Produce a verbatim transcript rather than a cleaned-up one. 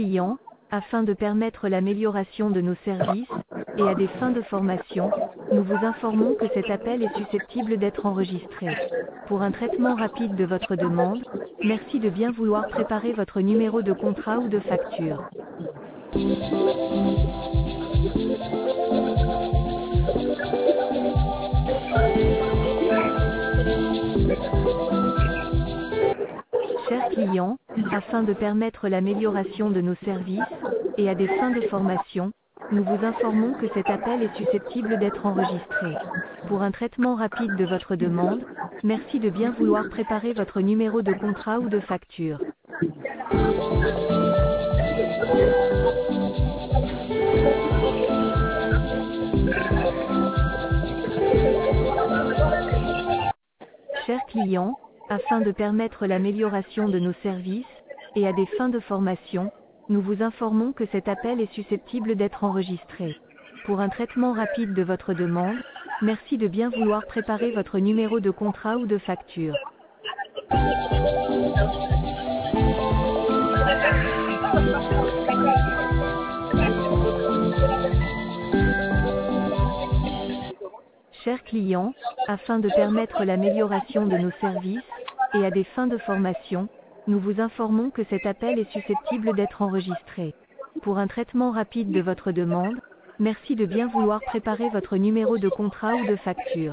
client, afin de permettre l'amélioration de nos services, et à des fins de formation, nous vous informons que cet appel est susceptible d'être enregistré. Pour un traitement rapide de votre demande, merci de bien vouloir préparer votre numéro de contrat ou de facture. Chers clients, afin de permettre l'amélioration de nos services, et à des fins de formation, nous vous informons que cet appel est susceptible d'être enregistré. Pour un traitement rapide de votre demande, merci de bien vouloir préparer votre numéro de contrat ou de facture. Chers clients, afin de permettre l'amélioration de nos services, et à des fins de formation, nous vous informons que cet appel est susceptible d'être enregistré. Pour un traitement rapide de votre demande, merci de bien vouloir préparer votre numéro de contrat ou de facture. Chers clients, afin de permettre l'amélioration de nos services, et à des fins de formation, nous vous informons que cet appel est susceptible d'être enregistré. Pour un traitement rapide de votre demande, merci de bien vouloir préparer votre numéro de contrat ou de facture.